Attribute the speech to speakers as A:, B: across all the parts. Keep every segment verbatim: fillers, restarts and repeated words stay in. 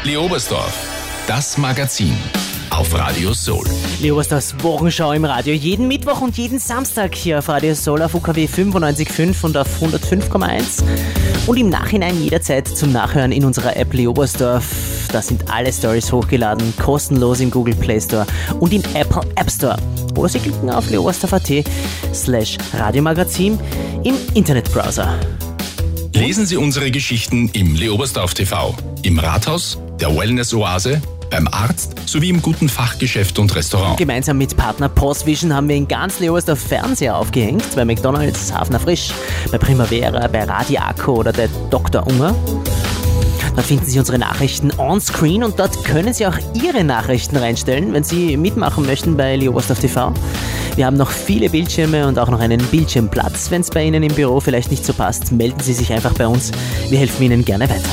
A: Leobersdorf, das Magazin auf Radio Soul.
B: Leobersdorfs Wochenschau im Radio. Jeden Mittwoch und jeden Samstag hier auf Radio Soul auf U K W fünfundneunzig Komma fünf und auf hundertfünf Komma eins. Und im Nachhinein jederzeit zum Nachhören in unserer App Leobersdorf. Da sind alle Stories hochgeladen, kostenlos im Google Play Store und im Apple App Store. Oder Sie klicken auf leobersdorf.at slash Radiomagazin im Internetbrowser.
A: Lesen Sie unsere Geschichten im Leobersdorf T V, im Rathaus, der Wellness-Oase, beim Arzt sowie im guten Fachgeschäft und Restaurant.
B: Gemeinsam mit Partner Postvision haben wir in ganz Leobersdorf Fernseher aufgehängt. Bei McDonalds, Hafner Frisch, bei Primavera, bei Radiaco oder der Doktor Unger. Dort finden Sie unsere Nachrichten on-screen und dort können Sie auch Ihre Nachrichten reinstellen, wenn Sie mitmachen möchten bei Leobersdorf T V. Wir haben noch viele Bildschirme und auch noch einen Bildschirmplatz. Wenn es bei Ihnen im Büro vielleicht nicht so passt, melden Sie sich einfach bei uns. Wir helfen Ihnen gerne weiter.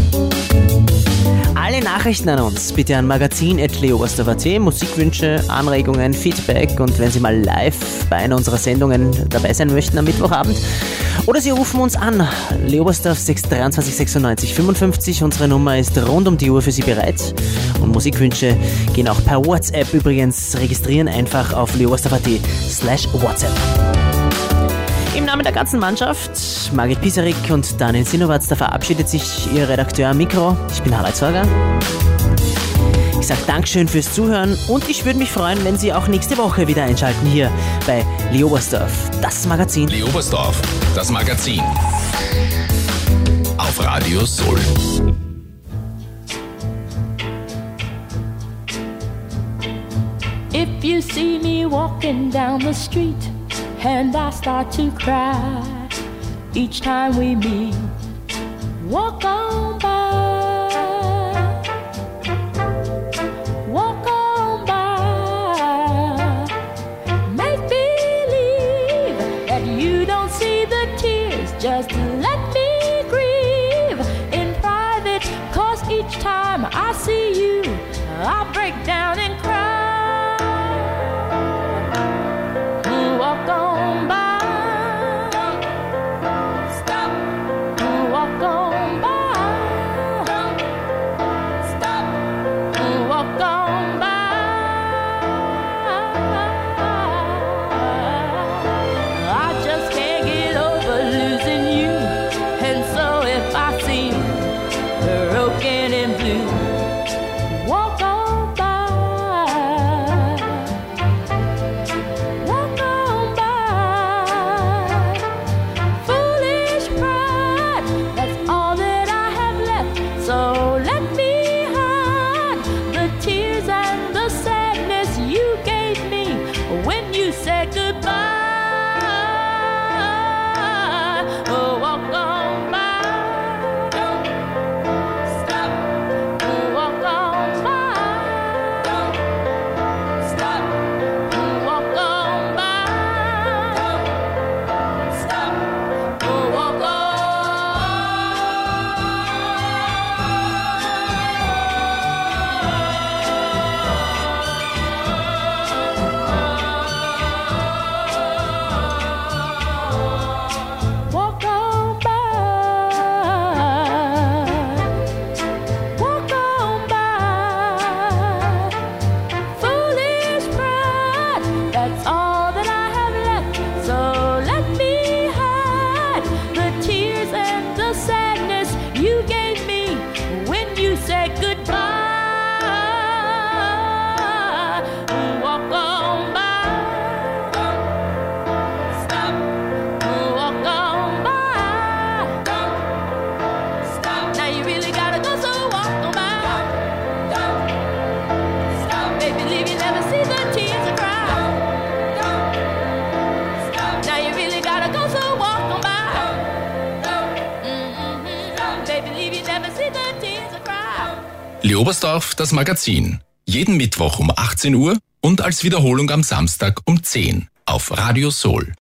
B: Alle Nachrichten an uns bitte an magazin at leobersdorf punkt at, Musikwünsche, Anregungen, Feedback und wenn Sie mal live bei einer unserer Sendungen dabei sein möchten am Mittwochabend. Oder Sie rufen uns an, Leobersdorf sechs drei zwei sechs neun fünf fünf. Unsere Nummer ist rund um die Uhr für Sie bereit. Und Musikwünsche gehen auch per WhatsApp übrigens. Registrieren einfach auf leobersdorf.at slash WhatsApp. Im Namen der ganzen Mannschaft, Margit Pisarik und Daniel Sinowatz, da verabschiedet sich Ihr Redakteur am Mikro. Ich bin Harald Sorger. Ich sage Dankeschön fürs Zuhören und ich würde mich freuen, wenn Sie auch nächste Woche wieder einschalten hier bei Leobersdorf, das Magazin.
A: Leobersdorf, das Magazin auf Radio Soul.
C: If you see me walking down the street and I start to cry each time we meet, walk on by, walk on by. Make believe that you don't see the tears, just let me grieve in private, 'cause each time I see you I break down and cry. Walk on by, stop, walk on by, stop, walk on by. I just can't get over losing you, and so if I seem broken and blue, walk on by. So let me hide the tears and the sadness you gave me when you said goodbye. Oh, walk on by, don't stop. Oh, walk on by, don't stop. Oh, walk on by, don't stop. Oh, walk on.
A: Leobersdorf, das Magazin. Jeden Mittwoch um achtzehn Uhr und als Wiederholung am Samstag um zehn auf Radio Soul.